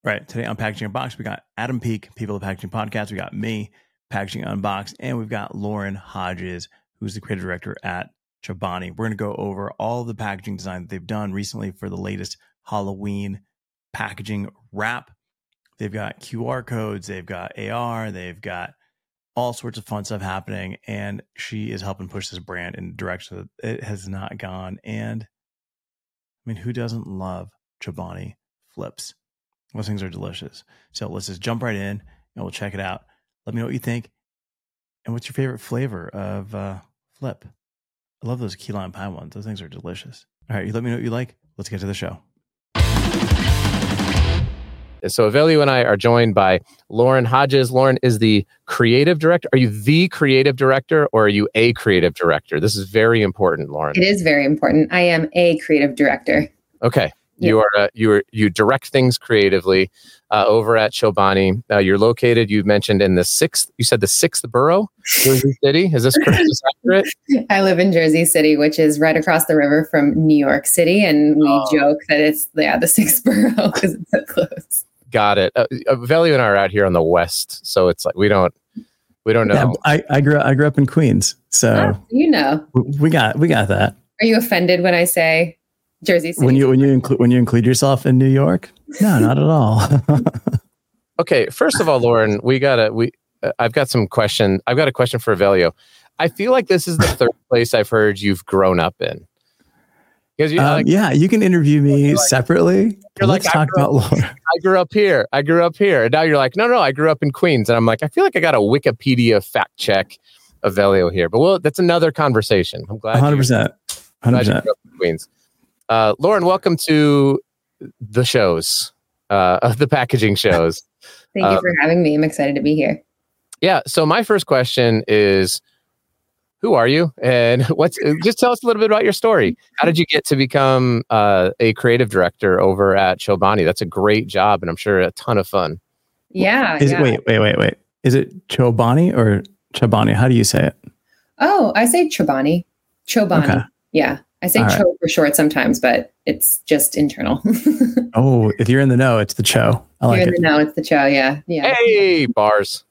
Right. Today on Packaging Unboxed, we got Adam Peak, People of Packaging Podcast. We got me, Packaging Unboxed, and we've got Lauren Hodges, who's the creative director at Chobani. We're going to go over all the packaging design that they've done recently for the latest Halloween packaging wrap. They've got QR codes, they've got AR, they've got all sorts of fun stuff happening, and she is helping push this brand in a direction that it has not gone. And I mean, who doesn't love Chobani flips? Those things are delicious. So let's just jump right in and we'll check it out. Let me know what you think. And what's your favorite flavor of flip? I love those key lime pie ones. Those things are delicious. All right, you let me know what you like. Let's get to the show. So Avelio and I are joined by Lauren Hodges. Lauren is the creative director. Are you the creative director or are you a creative director? This is very important, Lauren. It is very important. I am a creative director. Okay. Yeah. You direct things creatively over at Chobani. You're located, you mentioned, in the sixth borough, Jersey City. Is this correct? Is that accurate? I live in Jersey City, which is right across the river from New York City. And we joke that it's the sixth borough because it's so close. Got it. Avelio and I are out here on the west. So it's like, we don't know. Yeah, I grew up in Queens. So we got that. Are you offended when I say Jersey City? When you include yourself in New York? No, not at all. Okay, first of all, Lauren, I've got a question for Avelio. I feel like this is the third place I've heard you've grown up in. Because you can interview me separately. Let's talk about Lauren. I grew up here. And now you're like, no, I grew up in Queens. And I'm like, I feel like I got a Wikipedia fact check Avelio here. But that's another conversation. I'm glad 100%. Glad you grew up in Queens. Lauren, welcome to the shows, the packaging shows. Thank you for having me. I'm excited to be here. Yeah. So my first question is, who are you? And just tell us a little bit about your story. How did you get to become a creative director over at Chobani? That's a great job, and I'm sure a ton of fun. Yeah. Wait. Is it Chobani or Chobani? How do you say it? Oh, I say Chobani. Okay. Yeah. I say Cho for short sometimes, but it's just internal. Oh, if you're in the know, it's the Cho. I like it. You're in the know, it's the Cho. Yeah. Hey, bars.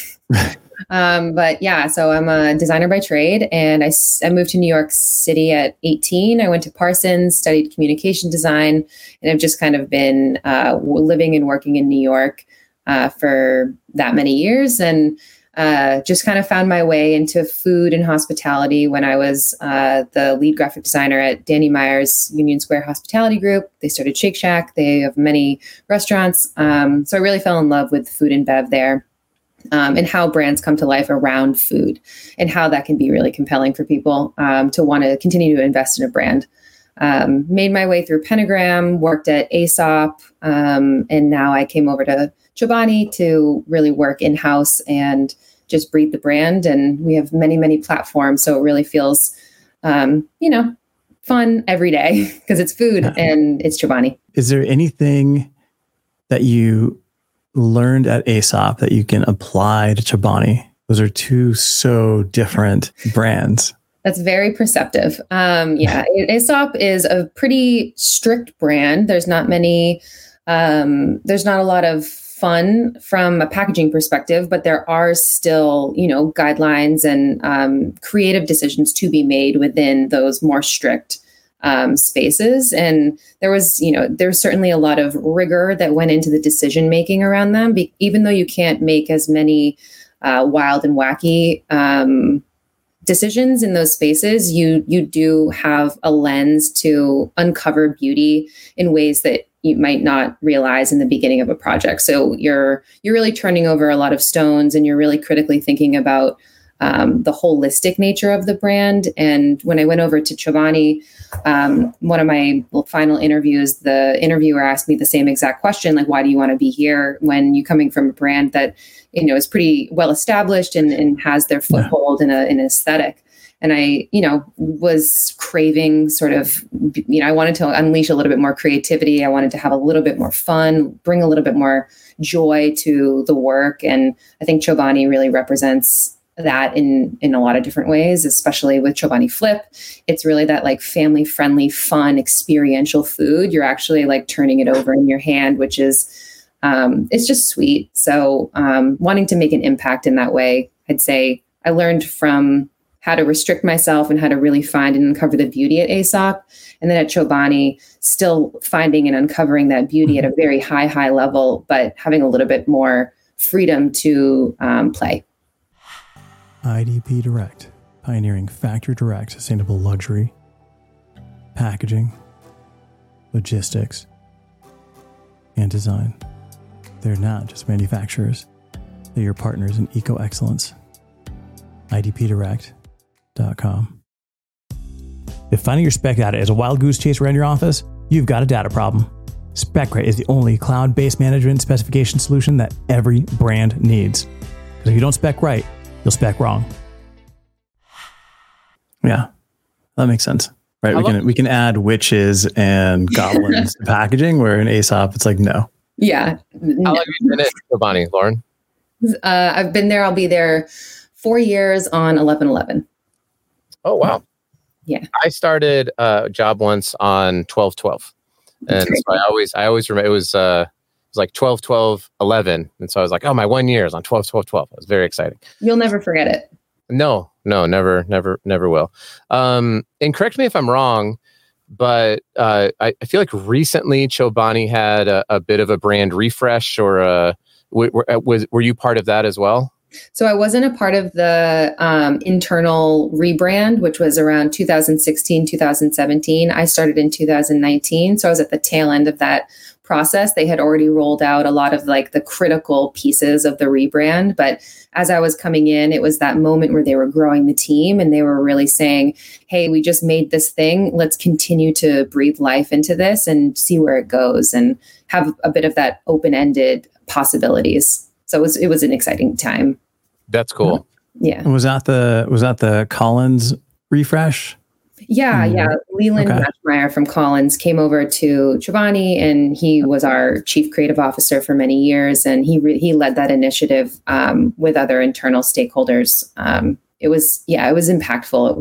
But yeah, so I'm a designer by trade, and I moved to New York City at 18. I went to Parsons, studied communication design, and I've just kind of been living and working in New York for that many years, and just kind of found my way into food and hospitality when I was the lead graphic designer at Danny Meyer's Union Square Hospitality Group. They started Shake Shack. They have many restaurants. So I really fell in love with food and bev there. And how brands come to life around food and how that can be really compelling for people to want to continue to invest in a brand. Made my way through Pentagram, worked at Aesop, and now I came over to Chobani to really work in-house and just breed the brand. And we have many, many platforms. So it really feels, fun every day because it's food and it's Chobani. Is there anything that you learned at Aesop that you can apply to Chobani? Those are two so different brands. That's very perceptive. Aesop is a pretty strict brand. There's not a lot of fun from a packaging perspective, but there are still, guidelines and creative decisions to be made within those more strict spaces. And there's certainly a lot of rigor that went into the decision making around them. Even though you can't make as many wild and wacky decisions in those spaces, you do have a lens to uncover beauty in ways that you might not realize in the beginning of a project. So you're really turning over a lot of stones, and you're really critically thinking about the holistic nature of the brand. And when I went over to Chobani, one of my final interviews, the interviewer asked me the same exact question, like, why do you want to be here when you're coming from a brand that, is pretty well established and has their foothold in an aesthetic? And I, was craving sort of, I wanted to unleash a little bit more creativity. I wanted to have a little bit more fun, bring a little bit more joy to the work. And I think Chobani really represents that in a lot of different ways, especially with Chobani Flip. It's really that like family friendly, fun, experiential food. You're actually like turning it over in your hand, which is it's just sweet. So wanting to make an impact in that way, I'd say I learned from how to restrict myself and how to really find and uncover the beauty at Aesop. And then at Chobani, still finding and uncovering that beauty at a very high level, but having a little bit more freedom to play. IDP Direct, pioneering factory direct sustainable luxury, packaging, logistics, and design. They're not just manufacturers, they're your partners in eco-excellence. IDPdirect.com. If finding your spec data is a wild goose chase around your office, you've got a data problem. SpecRite is the only cloud-based management specification solution that every brand needs. Because if you don't spec right, you'll spec wrong. Yeah, that makes sense. Right, we can add witches and goblins to packaging, where in Aesop it's like no. Yeah. How long have you been at Chobani, Lauren? I've been there. I'll be there 4 years on 11/11. Oh wow! Yeah, I started a job once on 12/12, and so I always remember it was like 12/12/11, and so I was like, oh, my 1 year is on 12/12/12. It was very exciting. You'll never forget it. No, never will. And correct me if I'm wrong, but I feel like recently Chobani had a bit of a brand refresh, or were you part of that as well? So I wasn't a part of the internal rebrand, which was around 2016, 2017. I started in 2019. So I was at the tail end of that process. They had already rolled out a lot of like the critical pieces of the rebrand. But as I was coming in, it was that moment where they were growing the team and they were really saying, hey, we just made this thing. Let's continue to breathe life into this and see where it goes and have a bit of that open-ended possibilities. So it was an exciting time. That's cool. Yeah. Was that the Collins refresh? Yeah. Leland Matchmeyer from Collins came over to Chobani, and he was our chief creative officer for many years. And he led that initiative with other internal stakeholders. It was impactful.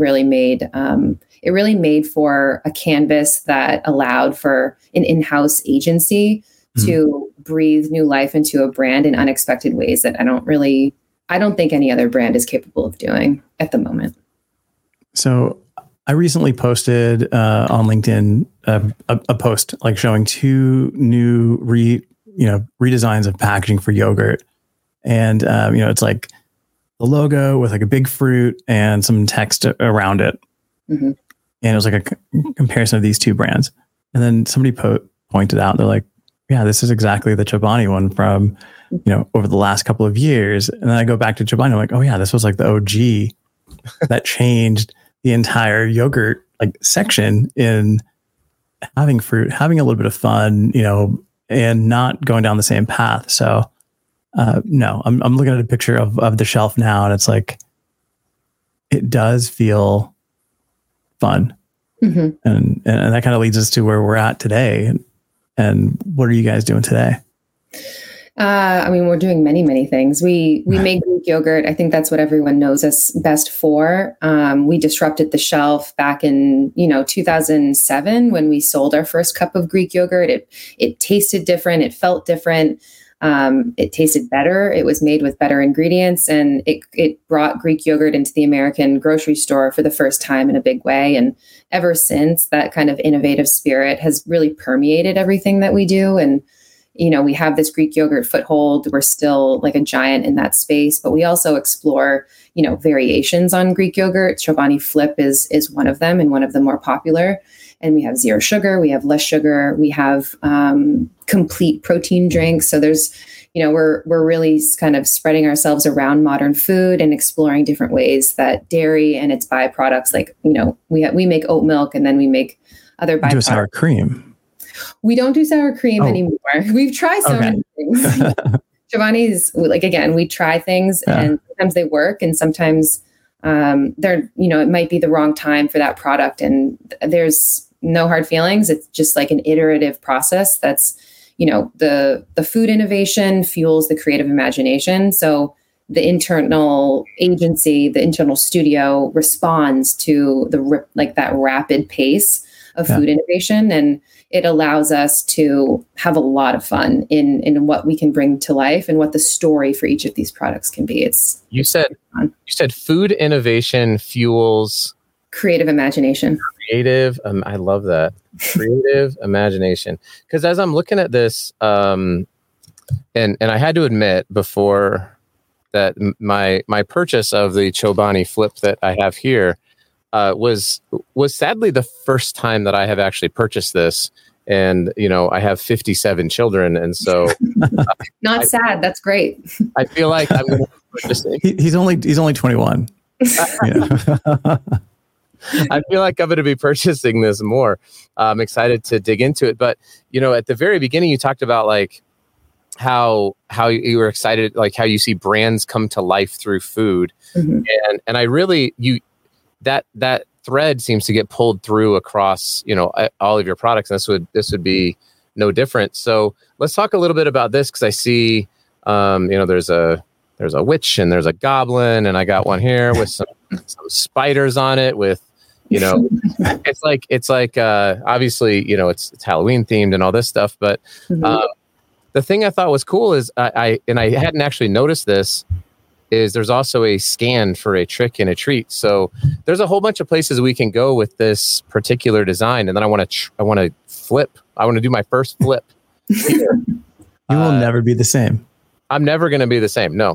It really made for a canvas that allowed for an in-house agency to breathe new life into a brand in unexpected ways that I don't think any other brand is capable of doing at the moment. So I recently posted on LinkedIn a post like showing two new redesigns of packaging for yogurt. And, it's like the logo with like a big fruit and some text around it. Mm-hmm. And it was like a comparison of these two brands. And then somebody pointed out, they're like, yeah, this is exactly the Chobani one from, over the last couple of years. And then I go back to Chobani, I'm like, oh yeah, this was like the OG that changed the entire yogurt like section in having fruit, having a little bit of fun, and not going down the same path. So no, I'm looking at a picture of the shelf now, and it's like, it does feel fun. Mm-hmm. And that kind of leads us to where we're at today. And what are you guys doing today? We're doing many, many things. We make Greek yogurt. I think that's what everyone knows us best for. We disrupted the shelf back in, 2007 when we sold our first cup of Greek yogurt. It tasted different. It felt different. It tasted better. It was made with better ingredients, and it brought Greek yogurt into the American grocery store for the first time in a big way. And ever since, that kind of innovative spirit has really permeated everything that we do. And we have this Greek yogurt foothold. We're still like a giant in that space, but we also explore, variations on Greek yogurt. Chobani Flip is one of them, and one of the more popular. And we have zero sugar, we have less sugar, we have complete protein drinks. So there's, we're really kind of spreading ourselves around modern food and exploring different ways that dairy and its byproducts, like, we make oat milk, and then we make other byproducts. Do sour cream. We don't do sour cream anymore. We've tried so many things. Chobani's like, again, we try things and sometimes they work, and sometimes they're, it might be the wrong time for that product, and there's no hard feelings. It's just like an iterative process. That's, the food innovation fuels the creative imagination. So the internal agency, the internal studio responds to that rapid pace of food innovation. And it allows us to have a lot of fun in what we can bring to life and what the story for each of these products can be. You said food innovation fuels creative imagination. I love that. Creative imagination. Because as I'm looking at this, and I had to admit before that my purchase of the Chobani Flip that I have here was sadly the first time that I have actually purchased this. And, I have 57 children. And so not sad. That's great. I feel like I'm going to purchase it. He's only 21. I feel like I'm going to be purchasing this more. I'm excited to dig into it. But, at the very beginning, you talked about like how you were excited, like how you see brands come to life through food. Mm-hmm. And I really, that thread seems to get pulled through across, all of your products. And this would be no different. So let's talk a little bit about this. Cause I see, there's a witch and there's a goblin, and I got one here with some spiders on it with, it's like obviously, it's Halloween themed and all this stuff. But the thing I thought was cool is I hadn't actually noticed this, is there's also a scan for a trick and a treat. So there's a whole bunch of places we can go with this particular design. And then I want to flip. I want to do my first flip. You will never be the same. I'm never going to be the same. No.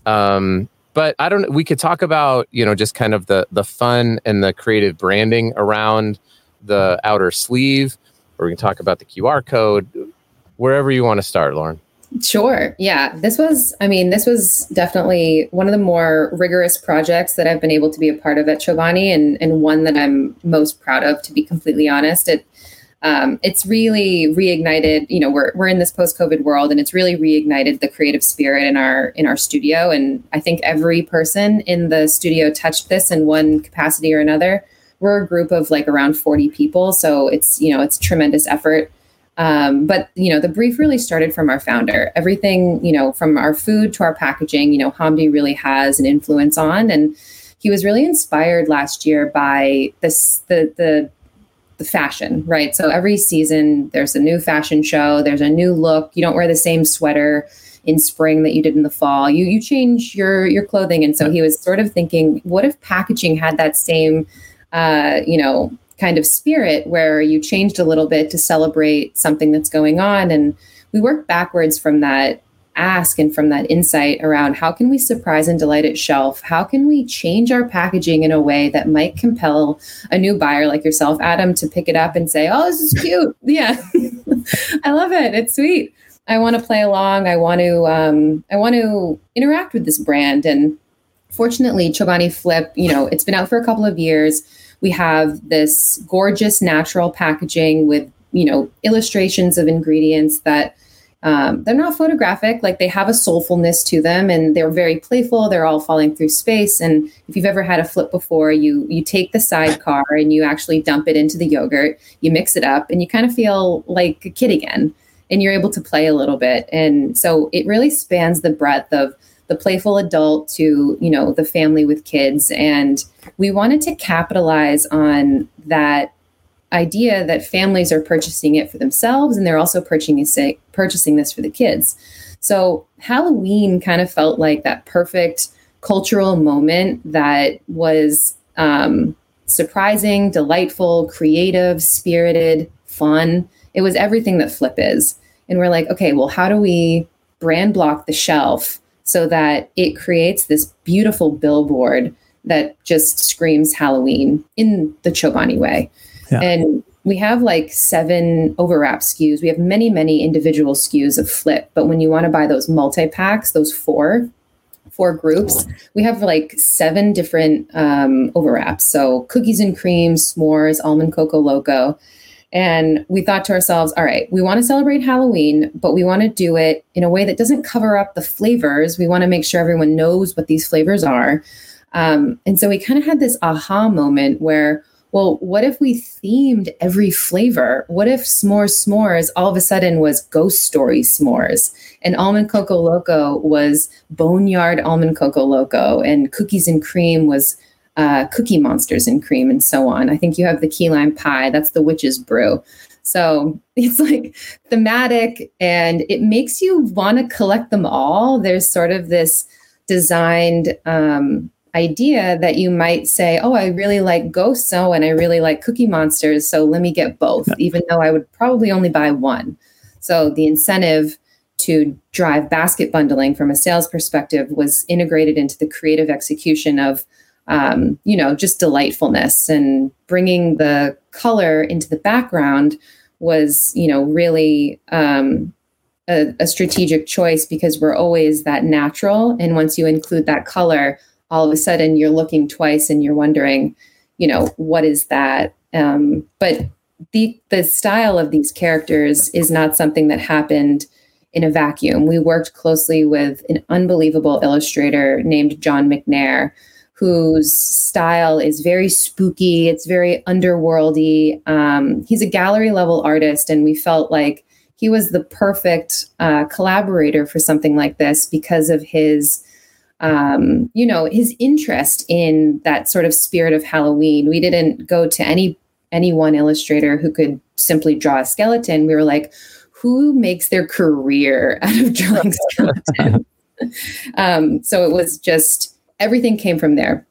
But we could talk about, just kind of the fun and the creative branding around the outer sleeve, or we can talk about the QR code, wherever you want to start, Lauren. Sure. Yeah. This was definitely one of the more rigorous projects that I've been able to be a part of at Chobani, and one that I'm most proud of, to be completely honest. It's really reignited, we're in this post-COVID world, and it's really reignited the creative spirit in our studio. And I think every person in the studio touched this in one capacity or another. We're a group of like around 40 people. So it's tremendous effort. But the brief really started from our founder. Everything, from our food to our packaging, Hamdi really has an influence on, and he was really inspired last year by the fashion, right? So every season there's a new fashion show, there's a new look. You don't wear the same sweater in spring that you did in the fall. You change your clothing. And so he was sort of thinking, what if packaging had that same, kind of spirit where you changed a little bit to celebrate something that's going on. And we worked backwards from that ask and from that insight around how can we surprise and delight at shelf? How can we change our packaging in a way that might compel a new buyer like yourself, Adam, to pick it up and say, oh, this is cute. Yeah, I love it. It's sweet. I want to play along. I want to interact with this brand. And fortunately, Chobani Flip, it's been out for a couple of years. We have this gorgeous natural packaging with, illustrations of ingredients that they're not photographic, like they have a soulfulness to them, and they're very playful. They're all falling through space. And if you've ever had a flip before, you take the sidecar and you actually dump it into the yogurt, you mix it up, and you kind of feel like a kid again, and you're able to play a little bit. And so it really spans the breadth of the playful adult to, the family with kids. And we wanted to capitalize on that idea that families are purchasing it for themselves, and they're also purchasing this for the kids. So Halloween kind of felt like that perfect cultural moment that was surprising, delightful, creative, spirited, fun. It was everything that Flip is. And we're like, okay, well, how do we brand block the shelf so that it creates this beautiful billboard that just screams Halloween in the Chobani way? Yeah. And we have like 7 overwrap SKUs. We have many, many individual SKUs of Flip. But when you want to buy those multi-packs, those four groups, we have like 7 different overwraps. So cookies and cream, s'mores, almond cocoa loco. And we thought to ourselves, all right, we want to celebrate Halloween, but we want to do it in a way that doesn't cover up the flavors. We want to make sure everyone knows what these flavors are. And so we kind of had this aha moment where, well, what if we themed every flavor? What if s'mores all of a sudden was Ghost Story s'mores, and almond cocoa loco was Boneyard almond cocoa loco, and cookies and cream was Cookie Monsters and cream, and so on. I think you have the key lime pie. That's the witch's brew. So it's like thematic, and it makes you want to collect them all. There's sort of this designed idea that you might say, oh, I really like Ghosts, so, and I really like Cookie Monsters, so let me get both, even though I would probably only buy one. So the incentive to drive basket bundling from a sales perspective was integrated into the creative execution of just delightfulness, and bringing the color into the background was, really a strategic choice, because we're always that natural. And once you include that color, all of a sudden you're looking twice and you're wondering, what is that? But the style of these characters is not something that happened in a vacuum. We worked closely with an unbelievable illustrator named John McNair, whose style is very spooky. It's very underworldy. He's a gallery level artist, and we felt like he was the perfect collaborator for something like this because of his, his interest in that sort of spirit of Halloween. We didn't go to any one illustrator who could simply draw a skeleton. We were like, who makes their career out of drawing skeletons? So it was just, everything came from there.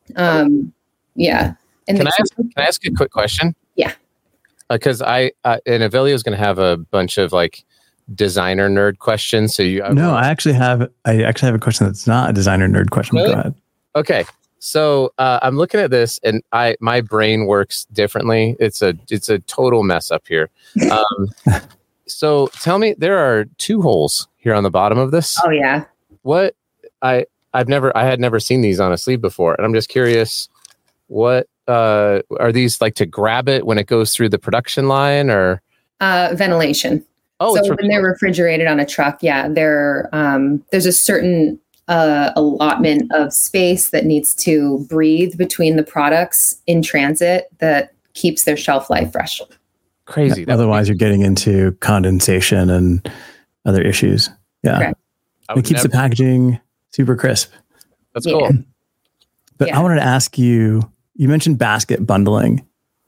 Yeah. And can I ask a quick question? Yeah. Because and Avelio is going to have a bunch of like designer nerd questions. So I actually have a question that's not a designer nerd question. Really? Go ahead. Okay. So I'm looking at this, and my brain works differently. It's a total mess up here. So tell me, there are 2 holes here on the bottom of this. Oh yeah. What I had never seen these on a sleeve before, and I'm just curious, what are these like to grab it when it goes through the production line, or ventilation? Oh, so when they're refrigerated on a truck, there's a certain allotment of space that needs to breathe between the products in transit that keeps their shelf life fresh. Crazy. Yeah, otherwise, you're getting into condensation and other issues. Yeah, correct. It keeps the packaging super crisp. That's cool. But I wanted to ask you. You mentioned basket bundling.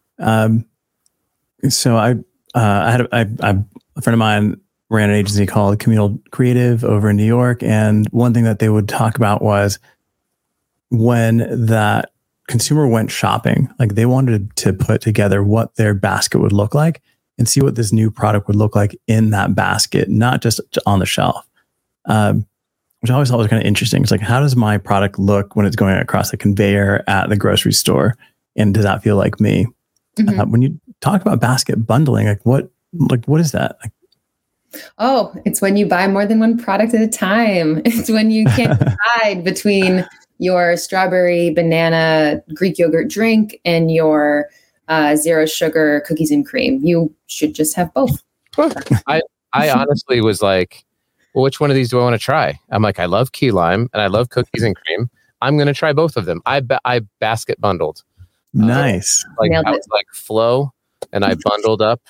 So I had a friend of mine ran an agency called Communal Creative over in New York, and one thing that they would talk about was when that consumer went shopping, like they wanted to put together what their basket would look like and see what this new product would look like in that basket, not just on the shelf. Which I always thought was kind of interesting. It's like, how does my product look when it's going across the conveyor at the grocery store? And does that feel like me? Mm-hmm. When you talk about basket bundling, what is that? Oh, it's when you buy more than one product at a time. It's when you can't decide between your strawberry banana Greek yogurt drink and your 0 sugar cookies and cream. You should just have both. I honestly was like, well, which one of these do I want to try? I'm like, I love key lime and I love cookies and cream. I'm going to try both of them. I basket bundled. Nice. I was like Flow, and I bundled up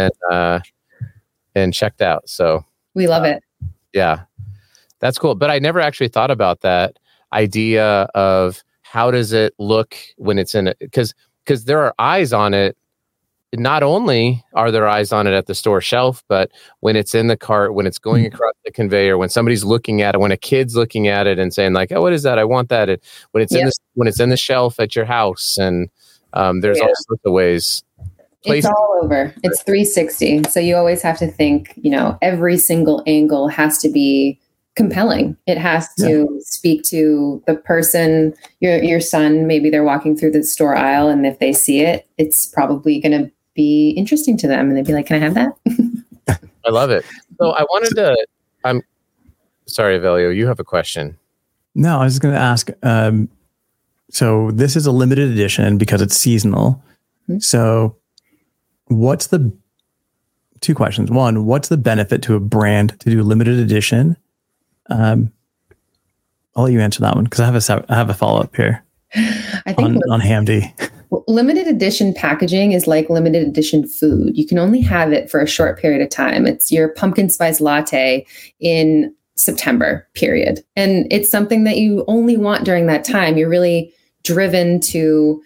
and checked out. So we love it. Yeah, that's cool. But I never actually thought about that idea of how does it look when it's in it? Because there are eyes on it. Not only are there eyes on it at the store shelf, but when it's in the cart, when it's going across the conveyor, when somebody's looking at it, when a kid's looking at it and saying like, "Oh, what is that? I want that." When it's in the shelf at your house, and there's all sorts of ways. It's all over. It's 360. So you always have to think, every single angle has to be compelling. It has to speak to the person, your son. Maybe they're walking through the store aisle, and if they see it, it's probably going to be interesting to them, and they'd be like, "Can I have that?" I love it. So I wanted to. I'm sorry, Avelio, you have a question. No, I was just going to ask. So this is a limited edition because it's seasonal. Mm-hmm. So what's the 2 questions? One, what's the benefit to a brand to do limited edition? I'll let you answer that one because I have a follow up here. I think on Hamdi. Limited edition packaging is like limited edition food. You can only have it for a short period of time. It's your pumpkin spice latte in September, period. And it's something that you only want during that time. You're really driven to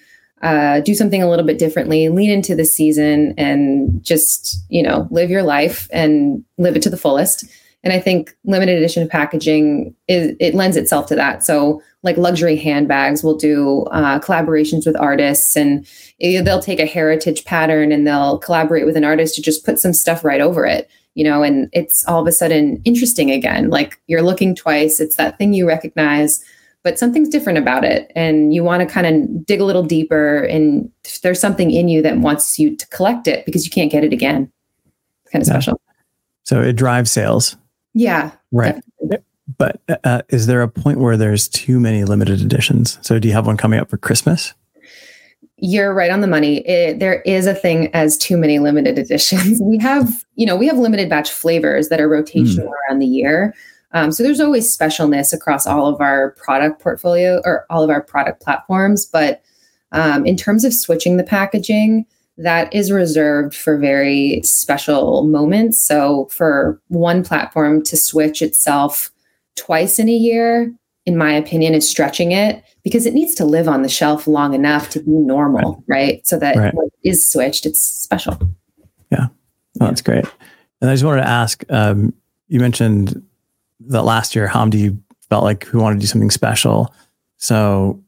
do something a little bit differently, lean into the season and just, live your life and live it to the fullest. And I think limited edition packaging it lends itself to that. So like luxury handbags, we'll do collaborations with artists, and they'll take a heritage pattern and they'll collaborate with an artist to just put some stuff right over it, and it's all of a sudden interesting again. Like you're looking twice. It's that thing you recognize, but something's different about it. And you want to kind of dig a little deeper, and there's something in you that wants you to collect it because you can't get it again. It's kind of special. So it drives sales. Yeah. Right. Definitely. But is there a point where there's too many limited editions? So do you have one coming up for Christmas? You're right on the money. There is a thing as too many limited editions. We have limited batch flavors that are rotational around the year. So there's always specialness across all of our product portfolio or all of our product platforms. But in terms of switching the packaging, that is reserved for very special moments. So for one platform to switch itself twice in a year, in my opinion, is stretching it, because it needs to live on the shelf long enough to be normal, right? So that when it is switched, it's special. Yeah. Oh, that's great. And I just wanted to ask, you mentioned that last year, Hamdi felt like we wanted to do something special. So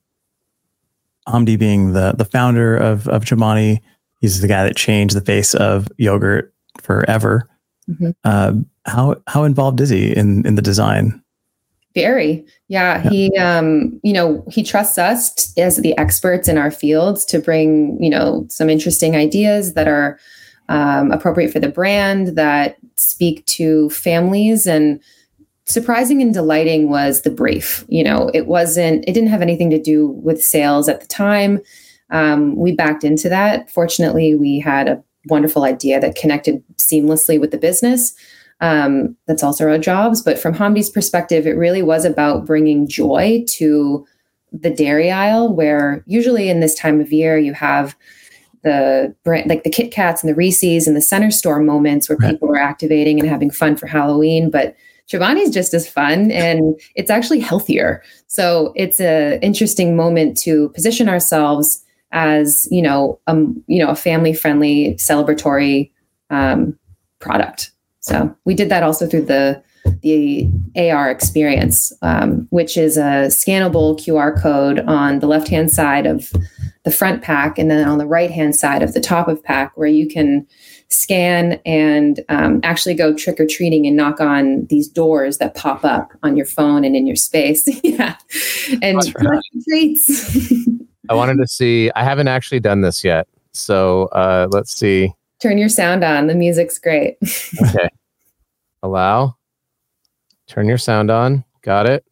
Hamdi being the founder of Chobani, he's the guy that changed the face of yogurt forever. Mm-hmm. How involved is he in the design? Very. Yeah. He, he trusts us as the experts in our fields to bring, some interesting ideas that are appropriate for the brand, that speak to families. And surprising and delighting was the brief. It didn't have anything to do with sales at the time. We backed into that. Fortunately, we had a wonderful idea that connected seamlessly with the business. That's also our jobs. But from Hamdi's perspective, it really was about bringing joy to the dairy aisle, where usually in this time of year, you have the brand, like the Kit Kats and the Reese's and the center store moments where people are activating and having fun for Halloween. But Chobani's just as fun, and it's actually healthier. So it's an interesting moment to position ourselves as, a family-friendly, celebratory product. So we did that also through the AR experience, which is a scannable QR code on the left-hand side of the front pack, and then on the right-hand side of the top of pack, where you can scan and actually go trick-or-treating and knock on these doors that pop up on your phone and in your space. Yeah. And treats. I wanted to see, I haven't actually done this yet. So let's see. Turn your sound on. The music's great. Okay. Allow. Turn your sound on. Got it.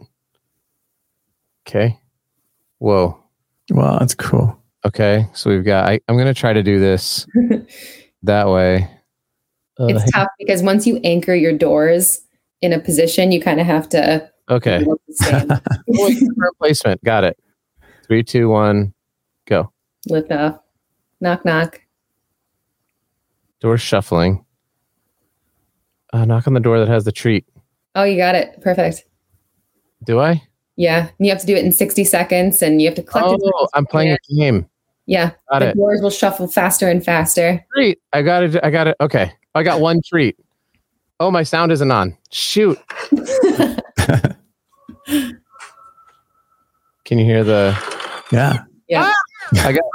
Okay. Whoa. Wow, that's cool. Okay. So we've got, I'm going to try to do this that way. It's tough because once you anchor your doors in a position, you kind of have to. Okay. Placement. Got it. 3, 2, 1, go. Lift off. Knock, knock. Door shuffling. Knock on the door that has the treat. Oh, you got it. Perfect. Do I? Yeah. You have to do it in 60 seconds and you have to collect it. Oh, I'm playing a game. Yeah. The doors will shuffle faster and faster. Treat. I got it. Okay. I got one treat. Oh, my sound isn't on. Shoot. Can you hear the... Yeah. Yeah. I got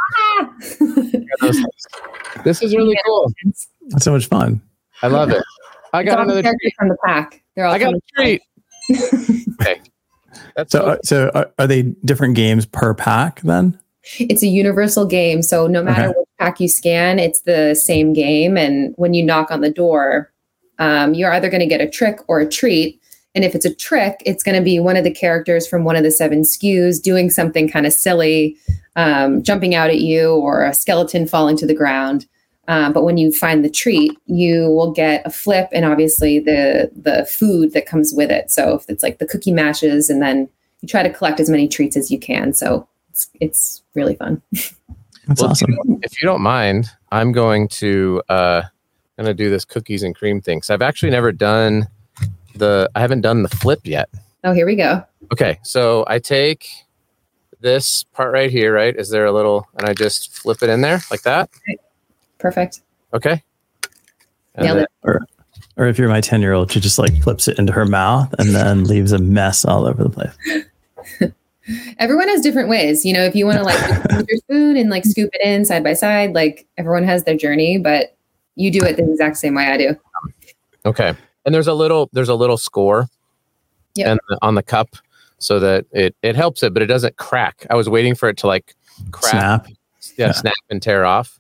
this is really cool. That's so much fun. I love it. I got another treat from the pack. They're all I got a treat. Okay. So are they different games per pack then? It's a universal game. So no matter what pack you scan, it's the same game. And when you knock on the door, you're either going to get a trick or a treat. And if it's a trick, it's going to be one of the characters from one of the 7 SKUs doing something kind of silly, jumping out at you, or a skeleton falling to the ground. But when you find the treat, you will get a flip and obviously the food that comes with it. So if it's like the cookie mashes, and then you try to collect as many treats as you can. So it's really fun. That's awesome. If you don't mind, I'm going to do this cookies and cream thing. So I've actually never done I haven't done the flip yet. Oh, here we go. Okay. So I take this part right here, right? Is there a little, and I just flip it in there like that? Perfect. Okay. Nailed it. Or if you're my 10-year-old, she just like flips it into her mouth and then leaves a mess all over the place. Everyone has different ways. You know, if you want to like use your spoon and like scoop it in side by side, like everyone has their journey, but you do it the exact same way I do. Okay. And there's a little score on the cup so that it helps it, but it doesn't crack. I was waiting for it to like crack. Snap and tear off.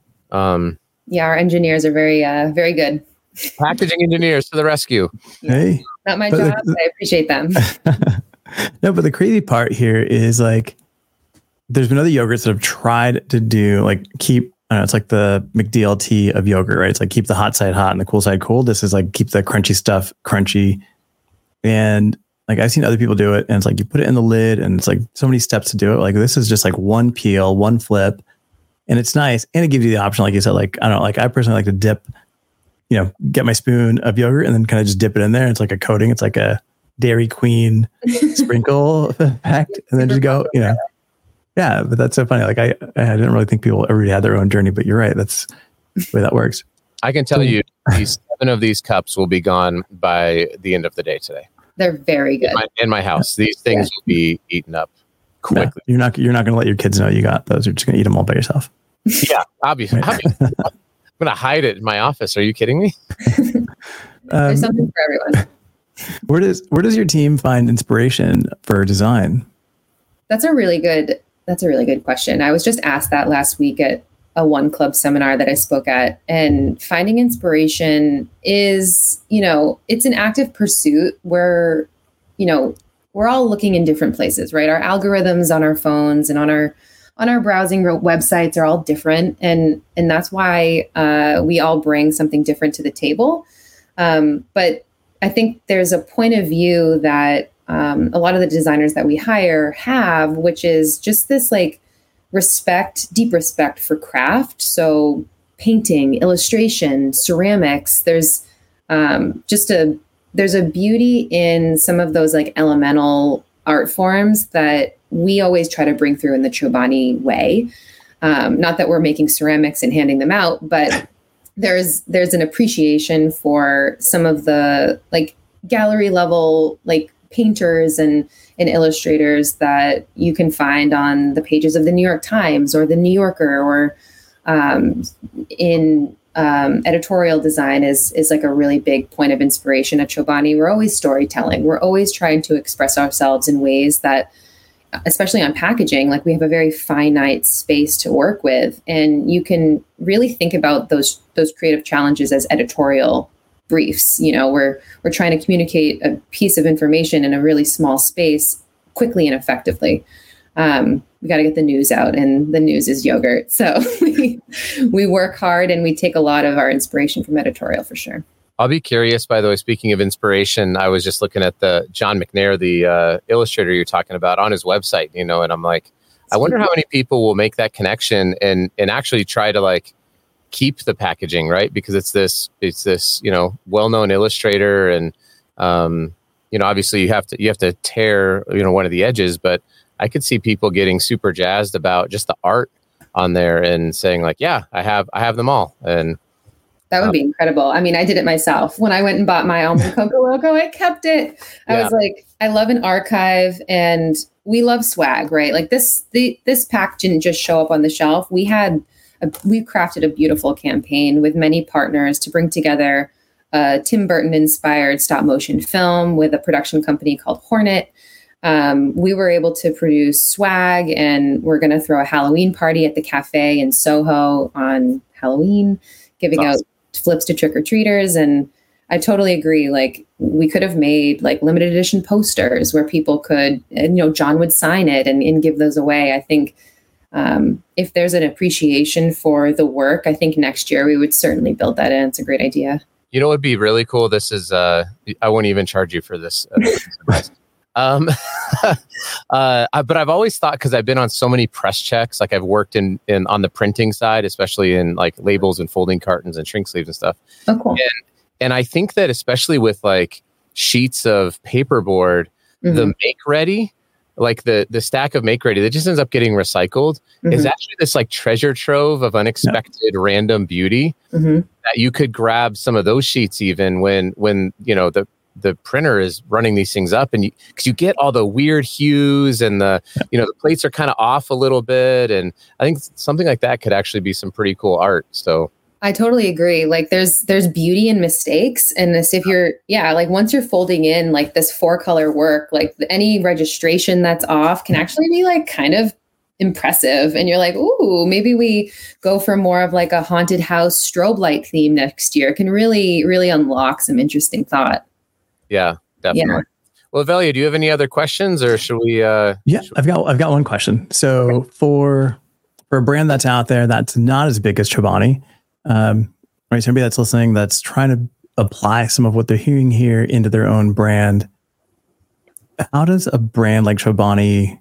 Our engineers are very, very good. Packaging engineers to the rescue. Hey. Not my job. I appreciate them. No, but the crazy part here is like, there's been other yogurts that have tried to do like keep, I don't know, it's like the McDLT of yogurt, right? It's like keep the hot side hot and the cool side cool. This is like keep the crunchy stuff crunchy. And like I've seen other people do it and it's like you put it in the lid and it's like so many steps to do it. Like this is just like one peel, one flip, and it's nice. And it gives you the option, like you said, like, I don't know, like I personally like to dip, get my spoon of yogurt and then kind of just dip it in there. It's like a coating. It's like a Dairy Queen sprinkle effect. And then just go, yeah, but that's so funny. Like I didn't really think people ever had their own journey, but you're right. That's the way that works. I can tell you 7 of these cups will be gone by the end of the day today. They're very good. In my house. These things will be eaten up quickly. Yeah, you're not going to let your kids know you got those. You're just going to eat them all by yourself. Yeah, obviously. I'm going to hide it in my office. Are you kidding me? There's something for everyone. Where does your team find inspiration for design? That's a really good question. I was just asked that last week at a One Club seminar that I spoke at, and finding inspiration is, it's an active pursuit where, we're all looking in different places, right? Our algorithms on our phones and on our browsing websites are all different. And that's why we all bring something different to the table. But I think there's a point of view that a lot of the designers that we hire have, which is just this like deep respect for craft. So painting, illustration, ceramics, there's a beauty in some of those like elemental art forms that we always try to bring through in the Chobani way. Not that we're making ceramics and handing them out, but there's an appreciation for some of the like gallery level like painters and illustrators that you can find on the pages of the New York Times or the New Yorker, or in editorial design is like a really big point of inspiration at Chobani. We're always storytelling. We're always trying to express ourselves in ways that, especially on packaging, like we have a very finite space to work with, and you can really think about those creative challenges as editorial briefs. We're trying to communicate a piece of information in a really small space quickly and effectively. We got to get the news out, and the news is yogurt. So we work hard, and we take a lot of our inspiration from editorial for sure. I'll be curious, by the way, speaking of inspiration, I was just looking at the John McNair, the illustrator you're talking about, on his website, and I'm like, I wonder how many people will make that connection and actually try to like keep the packaging, right? Because it's this well-known illustrator, and obviously you have to tear one of the edges, but I could see people getting super jazzed about just the art on there and saying like, yeah, I have them all. And that would be incredible. I mean, I did it myself. When I went and bought my almond cocoa logo, I kept it. I was like, I love an archive, and we love swag, right? Like this pack didn't just show up on the shelf. We crafted a beautiful campaign with many partners to bring together a Tim Burton inspired stop motion film with a production company called Hornet. We were able to produce swag, and we're going to throw a Halloween party at the cafe in Soho on Halloween, giving out flips to trick-or-treaters. And I totally agree. Like we could have made like limited edition posters where people could, John would sign it and give those away. I think if there's an appreciation for the work, I think next year we would certainly build that in. It's a great idea. What would be really cool? This is, I won't even charge you for this. But I've always thought, because I've been on so many press checks, like I've worked in on the printing side, especially in like labels and folding cartons and shrink sleeves and stuff. Oh, cool. And I think that especially with like sheets of paperboard, the make ready like the stack of Make Ready that just ends up getting recycled is actually this like treasure trove of unexpected random beauty that you could grab some of those sheets even when the printer is running these things up, and because you get all the weird hues and the plates are kind of off a little bit, and I think something like that could actually be some pretty cool art. So I totally agree. Like there's beauty in mistakes, and this if you're like once you're folding in like this 4-color work, like any registration that's off can actually be like kind of impressive, and you're like, ooh, maybe we go for more of like a haunted house strobe light theme next year. It can really unlock some interesting thought. Yeah, definitely. Yeah. Well, Velia, do you have any other questions, or should we? I've got one question. So for a brand that's out there that's not as big as Chobani, right? Somebody that's listening that's trying to apply some of what they're hearing here into their own brand. How does a brand like Chobani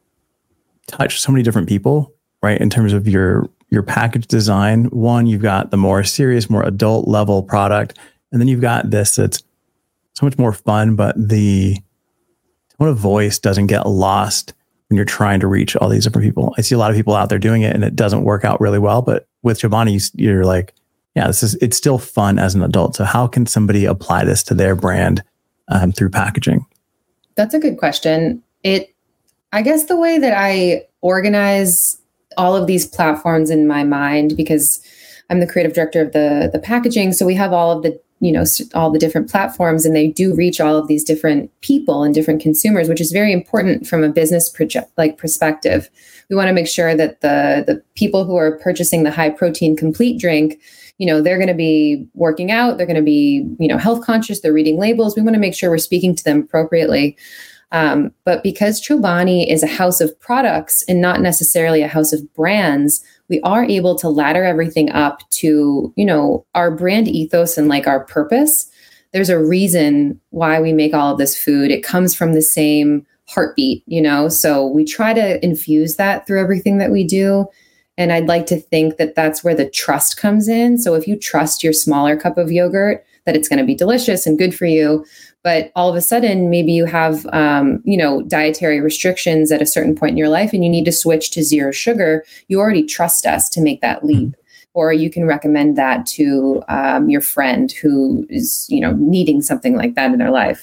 touch so many different people, right? In terms of your package design, one, you've got the more serious, more adult level product, and then you've got this that's so much more fun, but the tone of voice doesn't get lost when you're trying to reach all these different people. I see a lot of people out there doing it and it doesn't work out really well, but with Chobani, you're like, yeah, it's still fun as an adult. So how can somebody apply this to their brand through packaging? That's a good question. I guess the way that I organize all of these platforms in my mind, because I'm the creative director of the packaging. So we have all of the all the different platforms, and they do reach all of these different people and different consumers, which is very important from a business perspective. We want to make sure that the people who are purchasing the high protein complete drink, they're going to be working out, they're going to be, health conscious, they're reading labels. We want to make sure we're speaking to them appropriately. But because Chobani is a house of products and not necessarily a house of brands, we are able to ladder everything up to, our brand ethos and like our purpose. There's a reason why we make all of this food. It comes from the same heartbeat, so we try to infuse that through everything that we do. And I'd like to think that that's where the trust comes in. So if you trust your smaller cup of yogurt, that it's going to be delicious and good for you, but all of a sudden, maybe you have, dietary restrictions at a certain point in your life and you need to switch to 0 sugar, you already trust us to make that leap. Or you can recommend that to your friend who is, needing something like that in their life.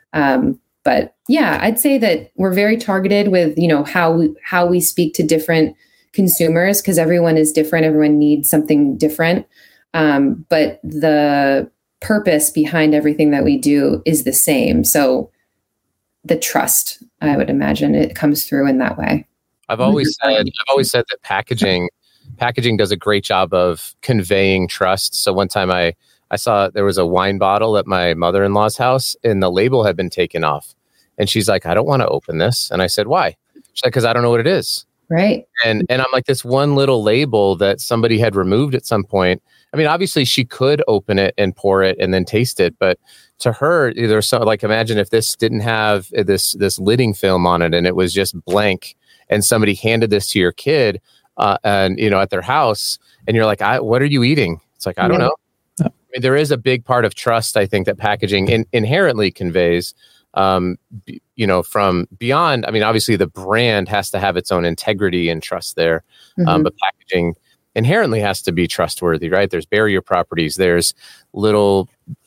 But yeah, I'd say that we're very targeted with, how we speak to different consumers, because everyone is different. Everyone needs something different. But the purpose behind everything that we do is the same. So the trust, I would imagine, it comes through in that way. I've always said that packaging does a great job of conveying trust. So one time I saw there was a wine bottle at my mother-in-law's house and the label had been taken off. And she's like, I don't want to open this. And I said, why? She's like, because I don't know what it is. Right. And I'm like, this one little label that somebody had removed at some point. I mean, obviously she could open it and pour it and then taste it, but to her, there's so like, imagine if this didn't have this lidding film on it and it was just blank, and somebody handed this to your kid, and at their house, and you're like, what are you eating? It's like, I don't know. I mean, there is a big part of trust, I think, that packaging inherently conveys. From beyond, I mean, obviously the brand has to have its own integrity and trust there, but packaging inherently has to be trustworthy, right? There's barrier properties. There's little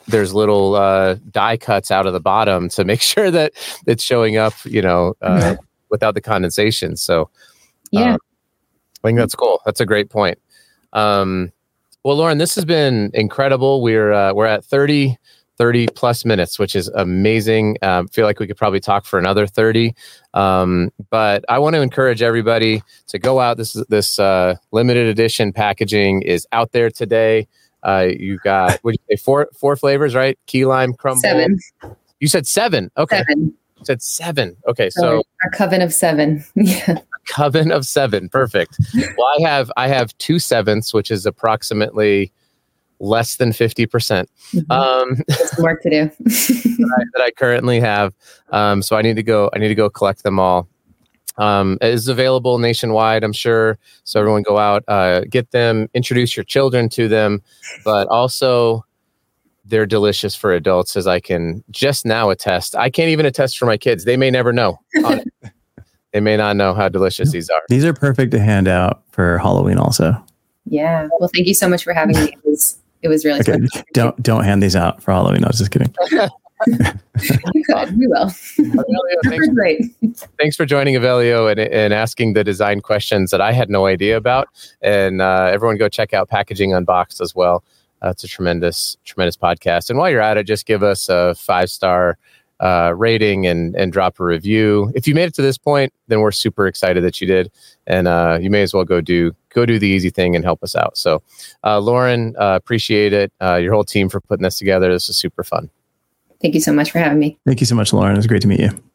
die cuts out of the bottom to make sure that it's showing up, without the condensation. So, I think that's cool. That's a great point. Well, Lauren, this has been incredible. We're at 30 plus minutes, which is amazing. Feel like we could probably talk for another 30. But I want to encourage everybody to go out. This limited edition packaging is out there today. You got, what did you say, four flavors, right? Key lime crumble. 7. You said 7. Okay. 7. You said 7. Okay. So our coven of 7. Yeah. Coven of 7. Perfect. Well, I have 2 7ths, which is approximately less than 50%. There's work to do. that I currently have. So I need to go collect them all. It is available nationwide, I'm sure. So everyone go out, get them, introduce your children to them, but also they're delicious for adults, as I can just now attest. I can't even attest for my kids. They may never know. They may not know how delicious these are. These are perfect to hand out for Halloween also. Yeah. Well, thank you so much for having me. It was really fun. Don't hand these out for Halloween. I was just kidding. You could. We will. Avelio, thanks for joining Avelio and asking the design questions that I had no idea about. And everyone go check out Packaging Unboxed as well. It's a tremendous podcast. And while you're at it, just give us a 5-star rating and drop a review. If you made it to this point, then we're super excited that you did. And you may as well go do the easy thing and help us out. So Lauren, appreciate it. Your whole team for putting this together. This is super fun. Thank you so much for having me. Thank you so much, Lauren. It was great to meet you.